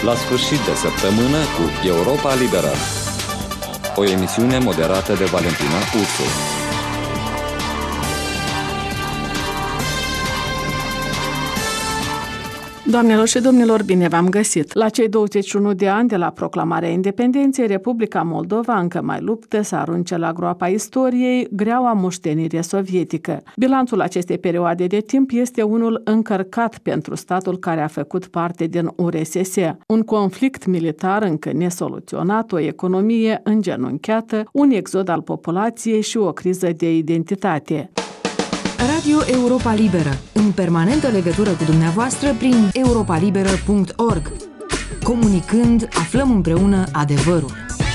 La sfârșit de săptămână cu Europa Liberă. O emisiune moderată de Valentina Ursu. Doamnelor și domnilor, bine v-am găsit! La cei 21 de ani de la proclamarea independenței, Republica Moldova încă mai luptă să arunce la groapa istoriei greaua moștenire sovietică. Bilanțul acestei perioade de timp este unul încărcat pentru statul care a făcut parte din URSS. Un conflict militar încă nesoluționat, o economie îngenunchiată, un exod al populației și o criză de identitate. Radio Europa Liberă, în permanentă legătură cu dumneavoastră prin europalibera.org. Comunicând, aflăm împreună adevărul.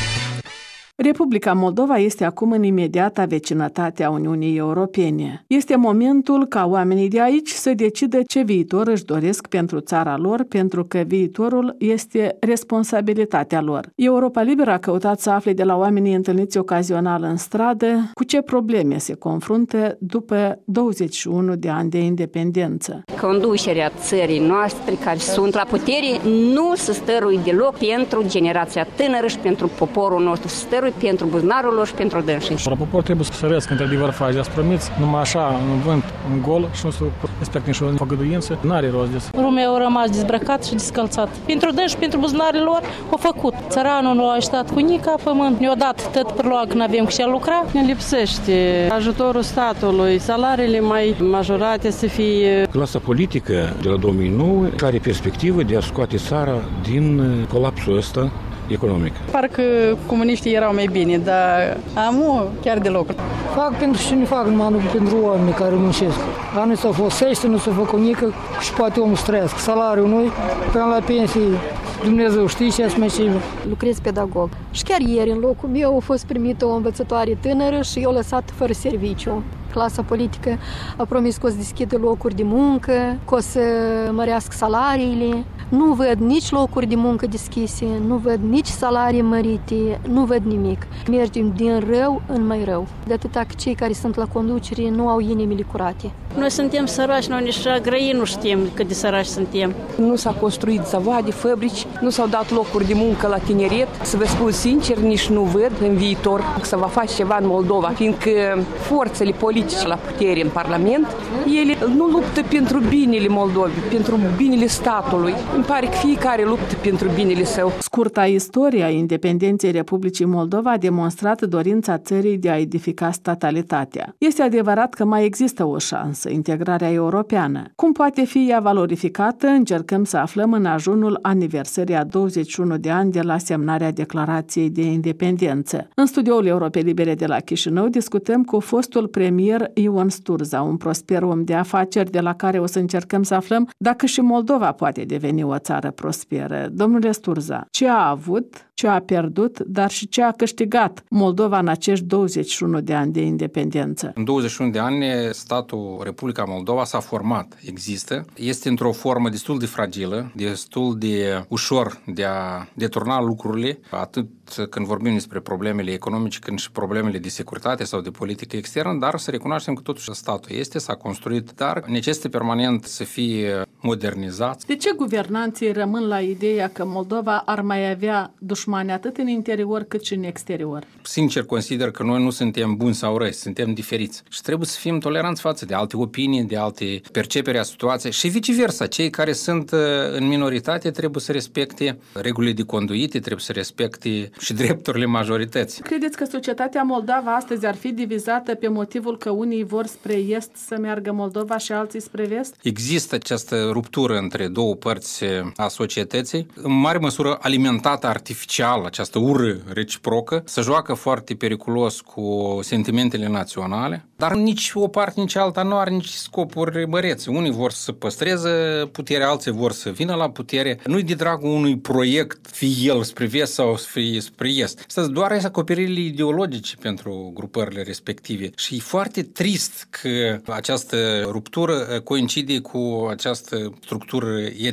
Republica Moldova este acum în imediata vecinătate a Uniunii Europene. Este momentul ca oamenii de aici să decidă ce viitor își doresc pentru țara lor, pentru că viitorul este responsabilitatea lor. Europa Liberă a căutat să afle de la oamenii întâlniți ocazional în stradă cu ce probleme se confruntă după 21 de ani de independență. Conducerea țării noastre care sunt la putere nu se stăruie deloc pentru generația tânără și pentru poporul nostru, stăruie pentru buzunarul lor și pentru dânsii. La popor trebuie să săresc într-adevăr faceți promiți, numai așa, în vânt, în gol și nu să respecte nici o făgăduință, n-are rost de. Lumea au rămas dezbrăcat și descălțat. Pentru dânsi și pentru buzunarul lor au făcut. Țăranul nu a ajutat cu nica pământ, ne-a dat tot pârloag, când avem cu ce lucra. Ne lipsește ajutorul statului, salariile mai majorate să fie. Clasa politică de la 2009 are perspectivă de a scoate țara din colapsul ăsta economic. Parcă comuniștii erau mai bine, dar amu chiar deloc. Fac pentru ce ne fac, numai pentru oamenii care muncesc. Anul s-au folosește, nu s-au făcut nică și poate omul să trăiască. Salariul noi, până la pensie, Dumnezeu știe ce mai ce. Lucrez pedagog. Și chiar ieri, în locul meu, a fost primită o învățătoare tânără și eu lăsat fără serviciu. Clasa politică a promis că o să deschidă locuri de muncă, că o să mărească salariile. Nu văd nici locuri de muncă deschise, nu văd nici salarii mărite, nu văd nimic. Mergem din rău în mai rău. De atâta că cei care sunt la conducere nu au inimile curate. Noi suntem săraci, noi nici grăi nu știm cât de săraci suntem. Nu s-a construit zavoade, fabrici, nu s-au dat locuri de muncă la tineret. Să vă spun sincer, nici nu văd în viitor că se va face ceva în Moldova, fiindcă forțele politice la putere în Parlament, ele nu luptă pentru binele Moldovei, pentru binele statului. Îmi pare că fiecare luptă pentru binele său. Scurta istorie a independenței Republicii Moldova a demonstrat dorința țării de a edifica statalitatea. Este adevărat că mai există o șansă, integrarea europeană. Cum poate fi ea valorificată, încercăm să aflăm în ajunul aniversării a 21 de ani de la semnarea Declarației de Independență. În studioul Europei Libere de la Chișinău discutăm cu fostul premier Ion Sturza, un prosper om de afaceri de la care o să încercăm să aflăm dacă și Moldova poate deveni o țară prosperă. Domnule Sturza, ce a avut, ce a pierdut, dar și ce a câștigat Moldova în acești 21 de ani de independență? În 21 de ani, statul Republica Moldova s-a format, există, este într-o formă destul de fragilă, destul de ușor de a deturna lucrurile, atât când vorbim despre problemele economice, cât și problemele de securitate sau de politică externă, dar să recunoaștem că totuși statul s-a construit, dar necesită permanent să fie modernizat. De ce guvernanții rămân la ideea că Moldova ar mai avea dușmani atât în interior cât și în exterior? Sincer, consider că noi nu suntem buni sau răi, suntem diferiți și trebuie să fim toleranți față de alte opinii, de alte perceperi a situației și viceversa. Cei care sunt în minoritate trebuie să respecte regulile de conduite, trebuie să respecte și drepturile majorității. Credeți că societatea moldava astăzi ar fi divizată pe motivul că unii vor spre est să meargă Moldova și alții spre vest? Există această ruptură între două părți a societății, în mare măsură alimentată artificial, această ură reciprocă, se joacă foarte periculos cu sentimentele naționale, dar nici o parte, nici alta nu are nici scopuri mărețe. Unii vor să păstreze puterea, alții vor să vină la putere. Nu-i de dragul unui proiect, fie el spre vest sau fie spre est. Asta doar acoperirile ideologice pentru grupările respective. Și e foarte trist că această ruptură coincide cu această structură etnică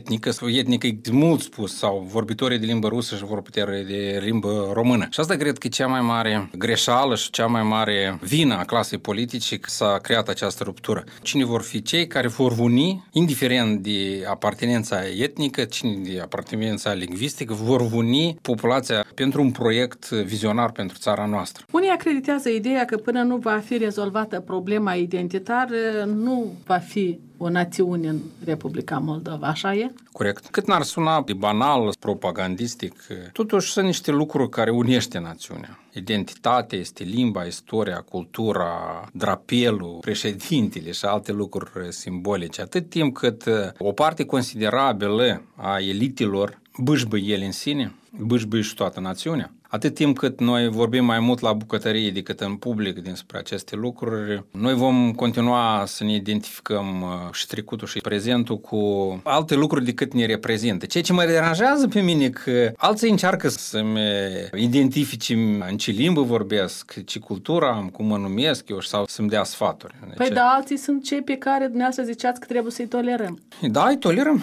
etnică e mult spus, sau vorbitorii de limbă rusă și vorbitorii de limbă română. Și asta cred că e cea mai mare greșeală și cea mai mare vină a clasei politice că s-a creat această ruptură. Cine vor fi cei care vor uni, indiferent de apartenența etnică, cine de apartenența lingvistică, vor uni populația pentru un proiect vizionar pentru țara noastră. Unii acreditează ideea că până nu va fi rezolvată problema identitară, nu va fi o națiune în Republica Moldova, așa e? Corect. Cât n-ar suna de banal, propagandistic, totuși sunt niște lucruri care unește națiunea. Identitatea este limba, istoria, cultura, drapelul, președintele și alte lucruri simbolice. Atât timp cât o parte considerabilă a elitelor bâșbăie ele în sine, bâșbăie și toată națiunea. Atât timp cât noi vorbim mai mult la bucătărie decât în public despre aceste lucruri, noi vom continua să ne identificăm și trecutul și prezentul cu alte lucruri decât ne reprezintă. Ceea ce mă deranjează pe mine că alții încearcă să-mi identifice în ce limbă vorbesc, ce cultură am, cum mă numesc eu sau să-mi dea sfaturi. Păi da, alții sunt cei pe care dumneavoastră ziceați că trebuie să-i tolerăm. Da, îi tolerăm.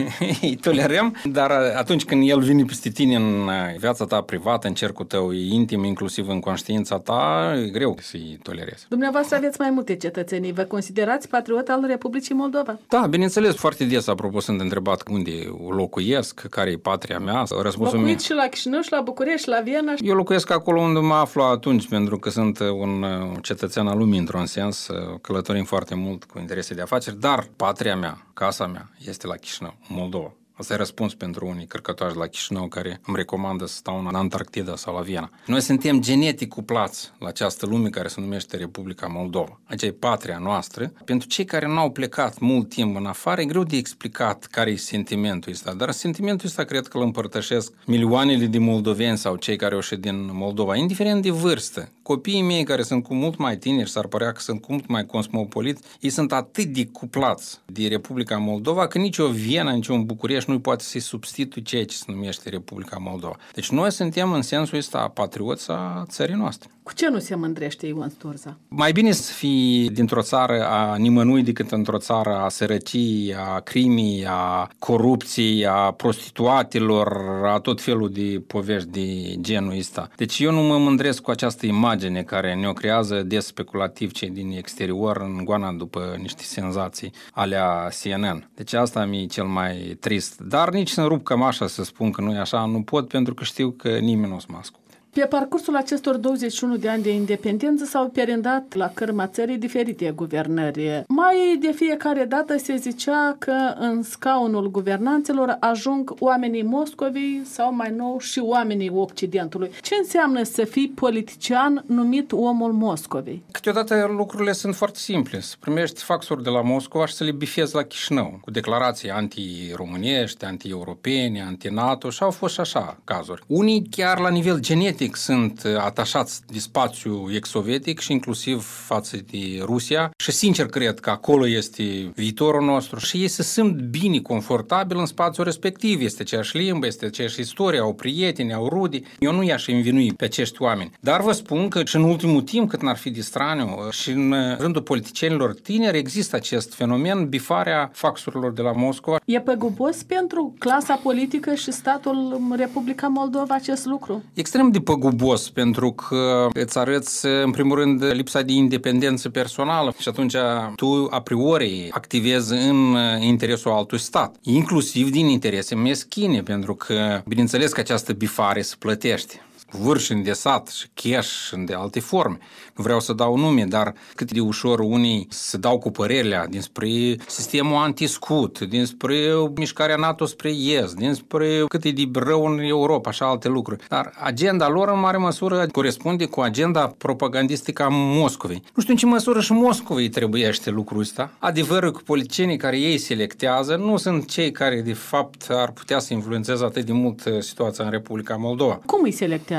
Îi tolerăm, dar atunci când el vine peste tine în viața ta privată, în cercul tău intim, inclusiv în conștiința ta, e greu să-i tolerezi. Dumneavoastră aveți mai multe cetățenii. Vă considerați patriot al Republicii Moldova? Da, bineînțeles, foarte des, apropo, sunt întrebat unde locuiesc, care e patria mea. Locuiți și la Chișinău, și la București, și la Viena? Eu locuiesc acolo unde mă aflu atunci, pentru că sunt un cetățean al lumii, într-un sens, călătorim foarte mult cu interese de afaceri, dar patria mea, casa mea, este la Chișinău, Moldova. Asta e răspuns pentru unii cărcătoși la Chișinău care îmi recomandă să stau în Antarctida sau la Viena. Noi suntem genetic cuplați la această lume care se numește Republica Moldova. Aceea e patria noastră. Pentru cei care nu au plecat mult timp în afară, e greu de explicat care e sentimentul ăsta. Dar sentimentul ăsta cred că îl împărtășesc milioanele de moldoveni sau cei care au ieșit din Moldova, indiferent de vârstă. Copiii mei care sunt cu mult mai tineri și s-ar părea că sunt cu mult mai cosmopoliți, ei sunt atât de cuplați de Republica Moldova că nici o Viena, nici un București nu poate să-i substituie ceea ce se numește Republica Moldova. Deci noi suntem în sensul ăsta patrioți a țării noastre. Cu ce nu se mândrește Ion Sturza? Mai bine să fii dintr-o țară a nimănui decât într-o țară a sărăciei, a crimii, a corupției, a prostituatelor, a tot felul de povești de genul ăsta. Deci eu nu mă mândresc cu această imagine care ne-o creează des speculativ cei din exterior în goana după niște senzații alea CNN. Deci asta mi-e cel mai trist. Dar nici să-mi rup cămașa să spun că nu e așa, nu pot, pentru că știu că nimeni nu o să mă asculte. Pe parcursul acestor 21 de ani de independență s-au perindat la cârma țării diferite guvernări. Mai de fiecare dată se zicea că în scaunul guvernanților ajung oamenii Moscovei sau mai nou și oamenii Occidentului. Ce înseamnă să fii politician numit omul Moscovei? Câteodată lucrurile sunt foarte simple. Să primești faxuri de la Moscova și să le bifezi la Chișinău, cu declarații anti-românești, anti-europene, anti-NATO și au fost și așa cazuri. Unii chiar la nivel genetic sunt atașați de spațiu ex-sovietic și inclusiv față de Rusia și sincer cred că acolo este viitorul nostru și ei se simt bine, confortabil în spațiul respectiv. Este aceeași limbă, este aceeași istorie, au prieteni, au rude. Eu nu i-aș învinui pe acești oameni. Dar vă spun că și în ultimul timp, cât n-ar fi de straniu, și în rândul politicienilor tineri există acest fenomen, bifarea faxurilor de la Moscova. E păgubos pentru clasa politică și statul Republica Moldova acest lucru? Extrem de păgubos, pentru că îți arăți, în primul rând, lipsa de independență personală și atunci tu, a priori, activezi în interesul altui stat, inclusiv din interese meschine, pentru că, bineînțeles că această bifare se plătește. Vârși îndesat și cash și de alte forme. Nu vreau să dau nume, dar cât de ușor unii se dau cu părerile dinspre sistemul anti-scut, dinspre mișcarea NATO spre est, dinspre cât e de rău în Europa și alte lucruri. Dar agenda lor în mare măsură corespunde cu agenda propagandistică a Moscovei. Nu știu în ce măsură și Moscovei trebuiește lucrul ăsta. Adevărul că politicienii care ei selectează nu sunt cei care de fapt ar putea să influențeze atât de mult situația în Republica Moldova. Cum îi selectează?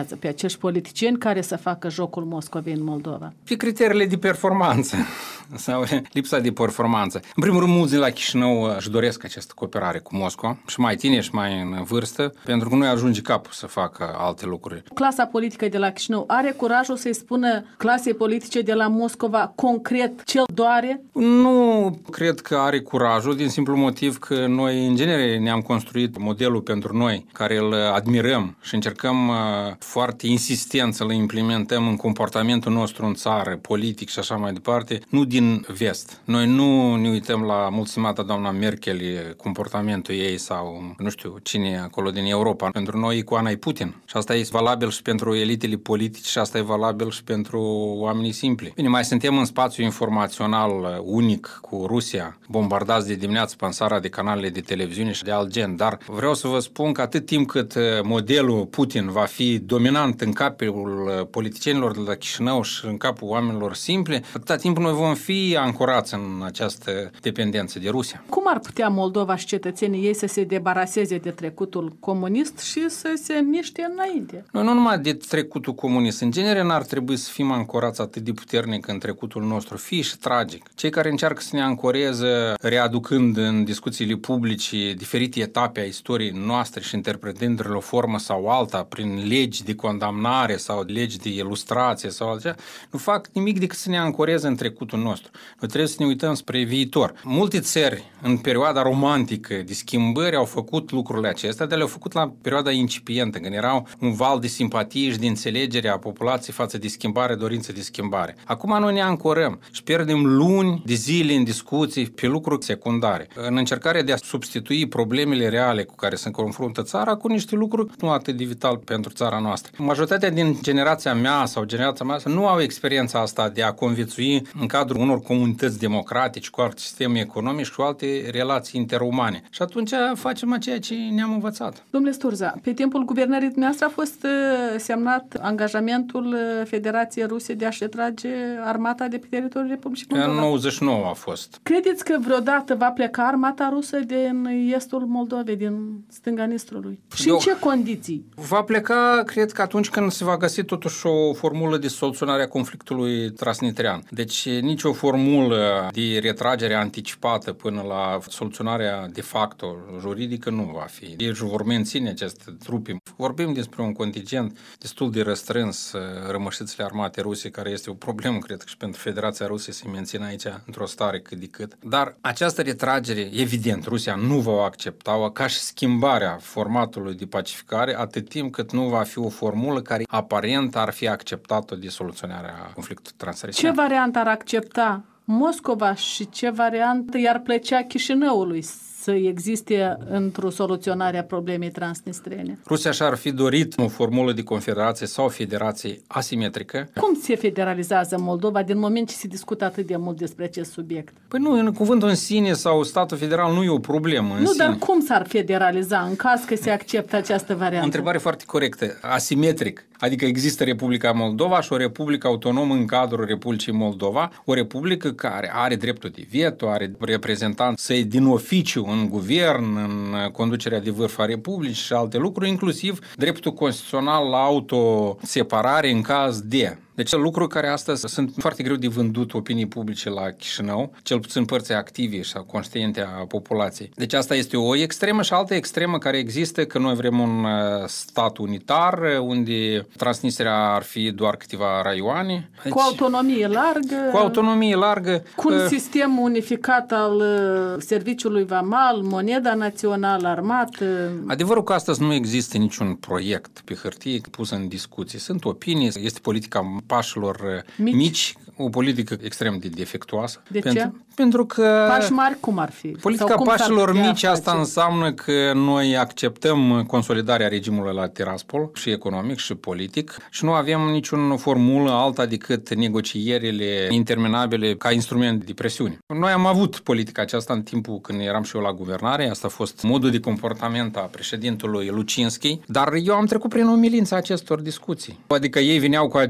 selecționează pe acești politicieni care să facă jocul Moscovei în Moldova? Pe criteriile de performanță sau lipsa de performanță. În primul rând, mulți de la Chișinău își doresc această cooperare cu Moscova, și mai tineri și mai în vârstă, pentru că nu ajunge capul să facă alte lucruri. Clasa politică de la Chișinău are curajul să-i spună clasei politice de la Moscova concret ce-l doare? Nu cred că are curajul, din simplu motiv că noi, în genere, ne-am construit modelul pentru noi, care îl admirăm și încercăm foarte insistent să-l implementăm în comportamentul nostru în țară, politic și așa mai departe, nu din vest. Noi nu ne uităm la mulțimata doamna Merkel, comportamentul ei sau nu știu cine e acolo din Europa. Pentru noi icoana e Putin. Și asta e valabil și pentru elitele politice și asta e valabil și pentru oamenii simpli. Bine, mai suntem în spațiu informațional unic cu Rusia, bombardați de dimineață pe țara de canalele de televiziune și de alt gen, dar vreau să vă spun că atât timp cât modelul Putin va fi dominant în capul politicienilor de la Chișinău și în capul oamenilor simpli, atâta timp noi vom fi ancorați în această dependență de Rusia. Cum ar putea Moldova și cetățenii ei să se debaraseze de trecutul comunist și să se miște înainte? Noi nu numai de trecutul comunist, în genere n-ar trebui să fim ancorați atât de puternic în trecutul nostru, fie și tragic. Cei care încearcă să ne ancoreze readucând în discuțiile publice diferite etape a istoriei noastre și interpretându-le o formă sau alta prin legi de condamnare sau legi de ilustrație sau altceva, nu fac nimic decât să ne ancoreze în trecutul nostru. Noi trebuie să ne uităm spre viitor. Multe țări în perioada romantică de schimbări au făcut lucrurile acestea, dar le-au făcut la perioada incipientă, când erau un val de simpatie și de înțelegere a populației față de schimbare, dorință de schimbare. Acum noi ne ancorăm și pierdem luni de zile în discuții pe lucruri secundare, în încercarea de a substitui problemele reale cu care se confruntă țara cu niște lucruri nu atât de vital pentru țara noastră. Majoritatea din generația mea sau generația mea nu au experiența asta de a conviețui în cadrul unor comunități democratice, cu alt sistem economic și cu alte relații interumane. Și atunci facem ceea ce ne-am învățat. Domnule Sturza, pe timpul guvernării dumneavoastră a fost semnat angajamentul Federației Ruse de a-și retrage armata de pe teritoriul Republicii Moldova? În 99 a fost. Credeți că vreodată va pleca armata rusă din estul Moldovei, din stânga Nistrului? Și în ce condiții? Va pleca, cred că atunci când se va găsi totuși o formulă de soluționare a conflictului transnitrean. Deci nicio formulă de retragere anticipată până la soluționarea de facto juridică nu va fi. Ei vor menține aceste trupe. Vorbim despre un contingent destul de restrâns, rămășițele armate ruse, care este o problemă, cred că și pentru Federația Rusă să mențină aici într-o stare cât de cât. Dar această retragere, evident, Rusia nu va accepta-o ca și schimbarea formatului de pacificare atât timp cât nu va fi o formulă care aparent ar fi acceptată de soluționarea conflictului transnistrean. Ce variantă ar accepta Moscova și ce variantă i-ar plăcea Chișinăului să existe într-o soluționare a problemei transnistrene? Rusia și-ar fi dorit o formulă de confederație sau federație asimetrică. Cum se federalizează Moldova din moment ce se discută atât de mult despre acest subiect? Păi nu, în cuvântul în sine sau statul federal nu e o problemă în sine. Dar cum s-ar federaliza în caz că se acceptă această variantă? O întrebare foarte corectă. Asimetric. Adică există Republica Moldova și o republică autonomă în cadrul Republicii Moldova, o republică care are dreptul de veto, are reprezentanți săi din oficiu în guvern, în conducerea de vârf a Republicii și alte lucruri, inclusiv dreptul constituțional la autoseparare în caz de. Deci lucruri care astăzi sunt foarte greu de vândut opinii publice la Chișinău, cel puțin părții active și conștiente a populației. Deci asta este o extremă și altă extremă care există, că noi vrem un stat unitar, unde Transnistria ar fi doar câteva raioane. Deci, cu autonomie largă. Cu autonomie largă. Cu un sistem unificat al serviciului vamal, moneda națională, armată. Adevărul că astăzi nu există niciun proiect pe hârtie pus în discuție. Sunt opinii, este politica pașilor mici, o politică extrem de defectuoasă. De ce? Pentru că... Pași mari cum ar fi? Politica pașilor mici, asta înseamnă că noi acceptăm consolidarea regimului la Tiraspol și economic și politic și nu avem niciun formulă alta decât negocierile interminabile ca instrument de presiune. Noi am avut politica aceasta în timpul când eram și eu la guvernare, asta a fost modul de comportament a președintelui Lucinski, dar eu am trecut prin umilința acestor discuții. Adică ei veneau cu agenda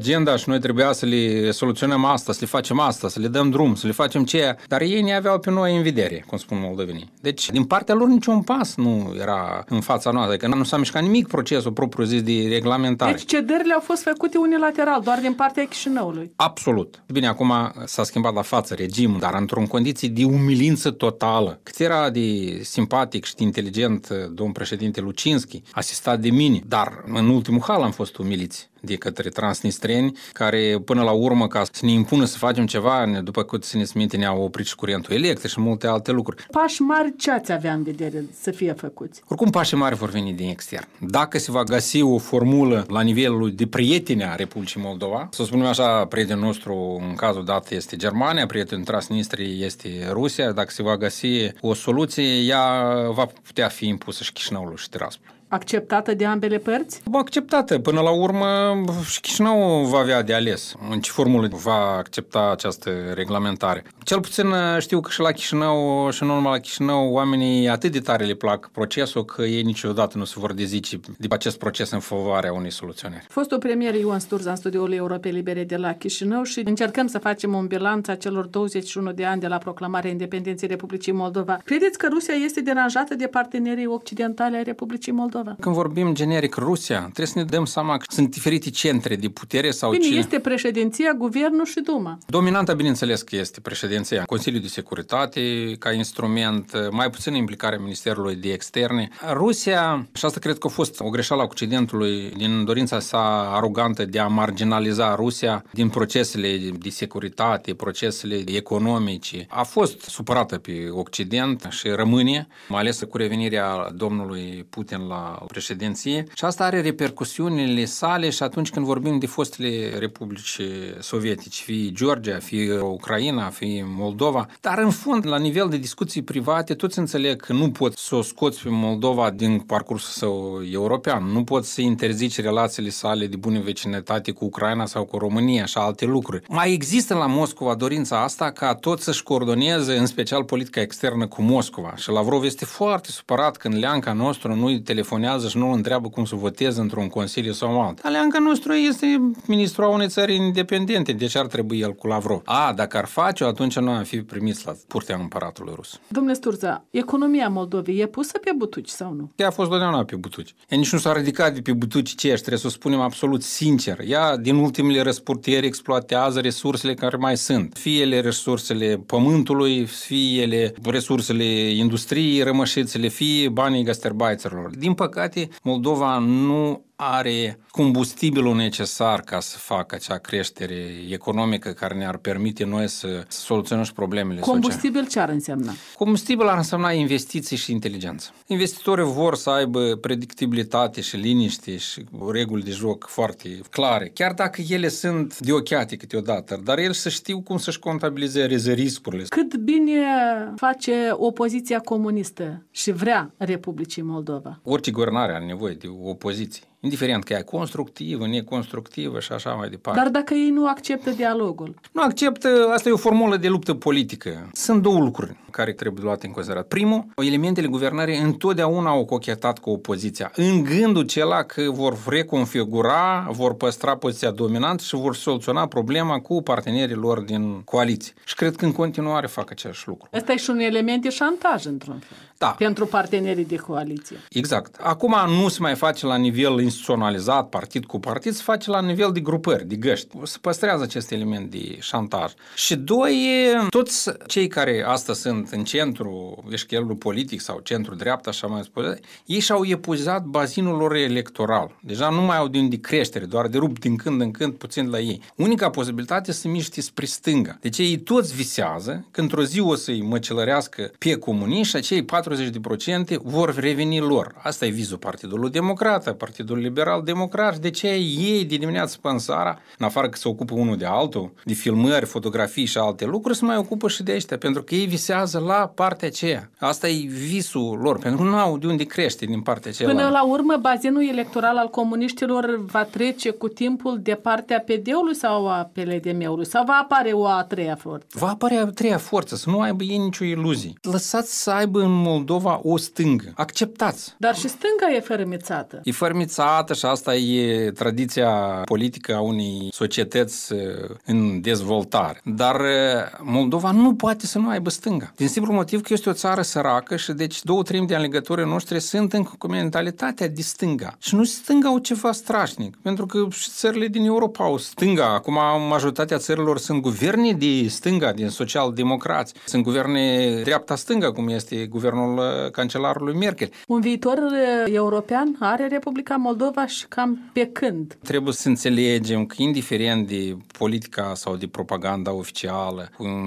și noi trebuia să le soluționăm asta, să le facem asta, să le dăm drum, să le facem ceea, dar ei ne aveau pe noi în vedere, cum spun moldovenii. Deci, din partea lor niciun pas nu era în fața noastră, că nu s-a mișcat nimic procesul propriu-zis de reglementare. Deci cederile au fost făcute unilateral, doar din partea Chișinăului. Absolut. Bine, acum s-a schimbat la față regimul, dar într-o condiție de umilință totală. Cât era de simpatic și de inteligent domn președinte Lucinski, asistat de mine, dar în ultimul hal am fost umiliți de către transnistreni, care până la urmă, ca să ne impună să facem ceva, după cât se ne sminte, ne-au oprit și curentul electric și multe alte lucruri. Pași mari ce ați avea în vedere să fie făcuți? Oricum, pașii mari vor veni din extern. Dacă se va găsi o formulă la nivelul de prieteni a Republicii Moldova, să spunem așa, prietenul nostru în cazul dat este Germania, prietenul Transnistriei este Rusia, dacă se va găsi o soluție, ea va putea fi impusă și Chișinăului și Tiraspol. Acceptată de ambele părți? Acceptată. Până la urmă și Chișinău va avea de ales în ce formulă va accepta această reglementare. Cel puțin știu că și la Chișinău și nu numai la Chișinău oamenii atât de tare le plac procesul că ei niciodată nu se vor dezice de acest proces în favoarea unei soluționări. Fostul premier Ion Sturza în studioul Europei Libere de la Chișinău și încercăm să facem un bilanț a celor 21 de ani de la proclamarea independenței Republicii Moldova. Credeți că Rusia este deranjată de partenerii occidentali ai Republicii Moldova? Când vorbim generic Rusia, trebuie să ne dăm seama că sunt diferite centre de putere sau Bine, este președinția, guvernul și Duma. Dominanta, bineînțeles că este președinția, Consiliul de Securitate ca instrument, mai puțin implicarea Ministerului de Externe. Rusia, și asta cred că a fost o greșeală a Occidentului din dorința sa arogantă de a marginaliza Rusia din procesele de securitate, procesele economice. A fost supărată pe Occident și rămâne, mai ales cu revenirea domnului Putin la președinție și asta are repercusiunile sale și atunci când vorbim de fostele republici sovietice, fie Georgia, fie Ucraina, fie Moldova, dar în fond, la nivel de discuții private, toți înțeleg că nu poți să o scoți pe Moldova din parcursul său european, nu poți să interzici relațiile sale de bună vecinătate cu Ucraina sau cu România și alte lucruri. Mai există la Moscova dorința asta ca tot să-și coordoneze, în special politica externă cu Moscova și Lavrov este foarte supărat când leanca nostru nu-i telefonează și nu îl întreabă cum să voteze într-un consiliu sau alt. Aleanca nostru este ministrul a unei țări independente, deci ar trebui el cu Lavrov. Dacă ar face-o, atunci nu am fi primiți la curtea împăratului rus. Domnule Sturza, economia Moldovei e pusă pe butuci sau nu? Ea a fost totdeauna pe butuci. Ea nici nu s-a ridicat de pe butuci cești, trebuie să o spunem absolut sincer. Ea, din ultimele răspurteri, exploatează resursele care mai sunt. Fie ele resursele pământului, fie ele resursele industriei, rămășițele, fie banii gasterbaițerilor. Din păcate, Moldova nu are combustibilul necesar ca să facă acea creștere economică care ne-ar permite noi să soluționăm și problemele sociale. Combustibil ce ar însemna? Combustibil ar însemna investiții și inteligență. Investitorii vor să aibă predictibilitate și liniște și reguli de joc foarte clare, chiar dacă ele sunt deochiate câteodată, dar el să știu cum să-și contabilizeze riscurile. Cât bine face opoziția comunistă și vrea Republicii Moldova? Orice guvernare are nevoie de opoziție. Indiferent că e constructivă, neconstructivă și așa mai departe. Dar dacă ei nu acceptă dialogul? Nu acceptă, asta e o formulă de luptă politică. Sunt două lucruri care trebuie luate în considerare. Primul, elementele guvernării întotdeauna au cochetat cu opoziția, în gândul acela că vor reconfigura, vor păstra poziția dominantă și vor soluționa problema cu partenerii lor din coaliție. Și cred că în continuare fac același lucru. Asta e și un element de șantaj, într-un fel. Da. Pentru partenerii de coaliție. Exact. Acum nu se mai face la nivel instituționalizat, partid cu partid, se face la nivel de grupări, de găști. Se păstrează acest element de șantaj. Și doi, toți cei care astăzi sunt în centru eșchelului politic sau centru dreapta, așa mai spune, ei și-au epuizat bazinul lor electoral. Deja nu mai au de unde creștere, doar de rup din când în când puțin la ei. Unica posibilitate să miște spre stânga. Deci ei toți visează că într-o zi o să-i măcelărească pe comuniști și acei 40% vor reveni lor. Asta e vizul Partidului Democrat, Partidul Liberal-Democrat. De ce ei de dimineață până seara, în afară că se ocupă unul de altul, de filmări, fotografii și alte lucruri, se mai ocupă și de ăștia, pentru că ei visează votează la partea aceea. Asta e visul lor, pentru că nu au de unde crește din partea aceea. Până la urmă, bazinul electoral al comuniștilor va trece cu timpul de partea PD-ului sau a PLDM-ului? Sau va apare o a treia forță? Va apare a treia forță, să nu aibă ei nicio iluzie. Lăsați să aibă în Moldova o stângă. Acceptați. Dar și stânga e fărâmițată. E fărâmițată și asta e tradiția politică a unei societăți în dezvoltare. Dar Moldova nu poate să nu aibă stânga. Din simplu motiv că este o țară săracă și deci 2/3 din alegătorii noștri sunt încă cu mentalitatea de stânga. Și nu stânga o ceva strașnic, pentru că și țările din Europa au stânga. Acum majoritatea țărilor sunt guverne de stânga, din social-democrați. Sunt guverne dreapta-stânga, cum este guvernul cancelarului Merkel. Un viitor european are Republica Moldova și cam pe când? Trebuie să înțelegem că indiferent de politica sau de propaganda oficială,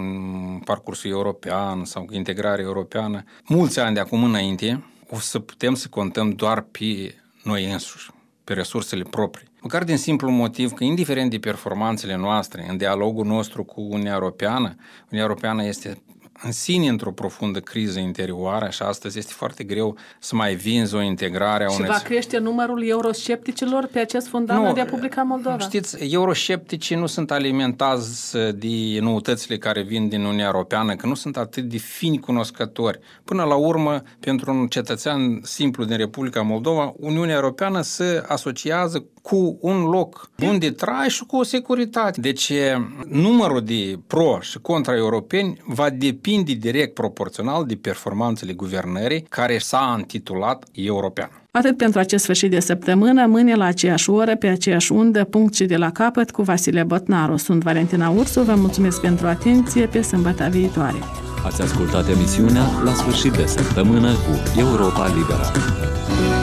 în parcursul european sau cu integrarea europeană, mulți ani de acum înainte o să putem să contăm doar pe noi însuși, pe resursele proprii. Măcar din simplu motiv că, indiferent de performanțele noastre, în dialogul nostru cu Uniunea Europeană este în sine într-o profundă criză interioară și astăzi este foarte greu să mai vinzi o integrare a unei... Și va crește numărul euroscepticilor pe acest fundament în Republica Moldova? Știți, euroscepticii nu sunt alimentați de noutățile care vin din Uniunea Europeană, că nu sunt atât de fini cunoscători. Până la urmă, pentru un cetățean simplu din Republica Moldova, Uniunea Europeană se asociază cu un loc bun de trai și cu o securitate. Deci, numărul de pro- și contra-europeni va depinde direct proporțional de performanțele guvernării care s-a intitulat european. Atât pentru acest sfârșit de săptămână, mâine la aceeași oră, pe aceeași undă, punct și de la capăt cu Vasile Botnaru. Sunt Valentina Ursu, vă mulțumesc pentru atenție, pe sâmbătă viitoare. Ați ascultat emisiunea La sfârșit de săptămână cu Europa Liberă.